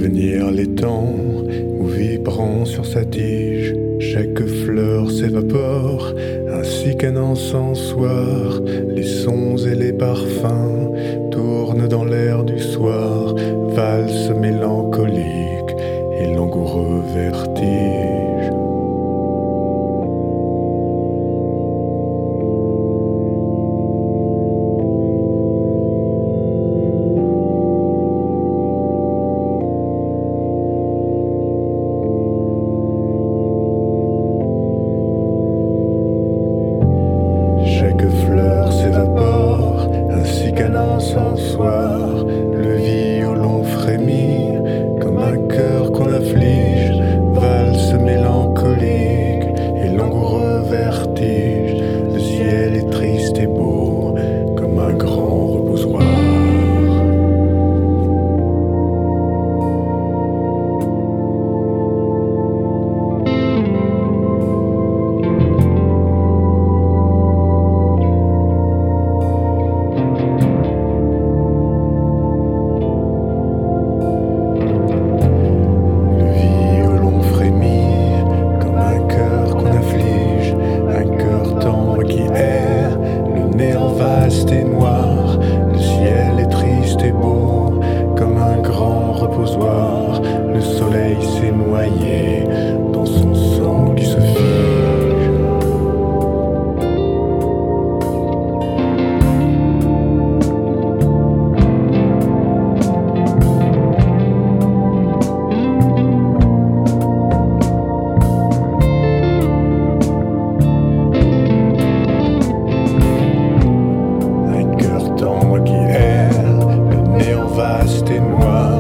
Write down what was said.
venir les temps où vibrant sur sa tige, chaque fleur s'évapore, ainsi qu'un encensoir. Les sons et les parfums tournent dans l'air du soir, valse mélancolique et langoureux vertige. Chaque fleur s'évapore, ainsi qu'un encensoir. Le violon frémit, comme un cœur qu'on afflige. Valse mélancolique et langoureux vertige. Le ciel est triste et beau, comme un grand reposoir. Vaste et noir, le ciel est triste et beau, comme un grand reposoir. Le soleil s'est noyé dans son sang qui se fige. Vaste et noir.